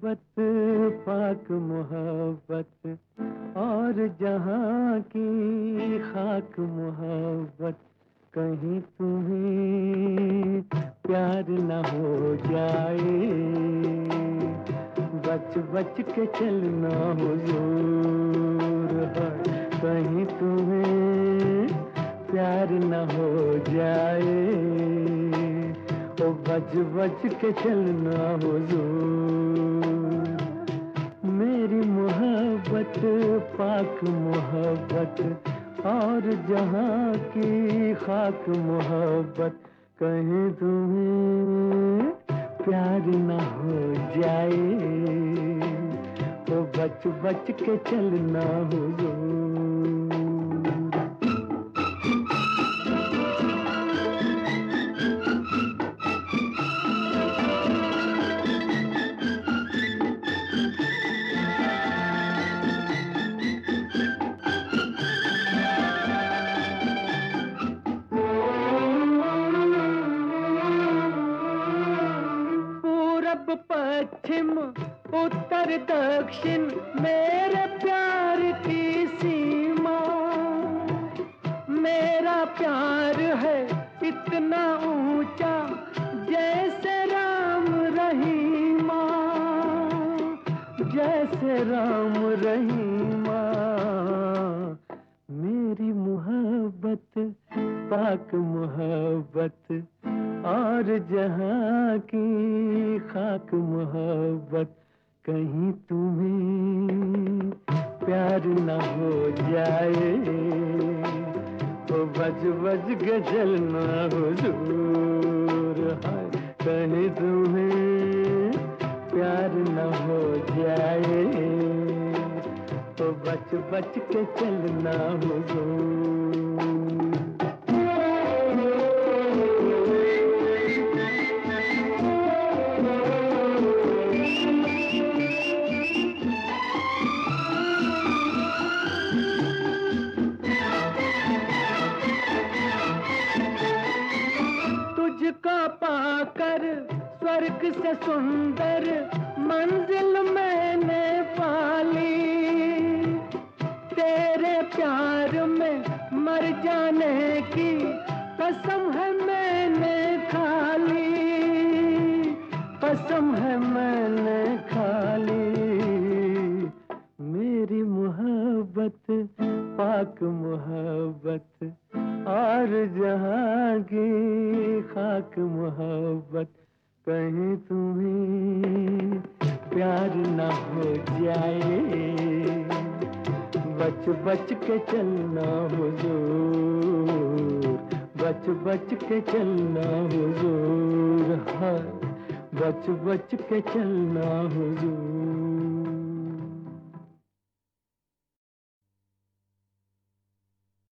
मोहब्बत, पाक मोहब्बत, और जहाँ की खाक मोहब्बत, कहीं तुम्हें प्यार न हो जाए। बच बच के चलना हुजूर है, कहीं तुम्हें प्यार न हो जाए। ओ बच बच के चलना हुजूर। मेरी मोहब्बत, पाक मोहब्बत, और जहाँ की खाक मोहब्बत, कहीं तुम्हें प्यार न हो जाए। तो बच बच के चलना हुजूर। पूरब पश्चिम उत्तर दक्षिण, मेरे प्यार की सीमा। मेरा प्यार है इतना ऊंचा, जैसे राम रहीमा, जैसे राम रहीमा। मेरी मोहब्बत, पाक मोहब्बत, और जहाँ की खाक मोहब्बत, कहीं तुम्हें प्यार न हो जाए। तो बज बज के चलना हुजूर है, कहीं तुम्हें प्यार न हो जाए। तो बच बच के चलना हुजूर। तुझको पाकर स्वर्ग से सुंदर मंजिल मैंने पाली। तेरे प्यार में मर जाने की कसम है मैंने खा ली, कसम है मैंने खा ली। मेरी मोहब्बत, पाक मोहब्बत, और जहाँ की खाक मोहब्बत, कहीं तुम्हें प्यार न हो जाए। बच बच के चलना हुजूर, बच बच के चलना हुजूर, हाँ, बच बच के चलना हुजूर।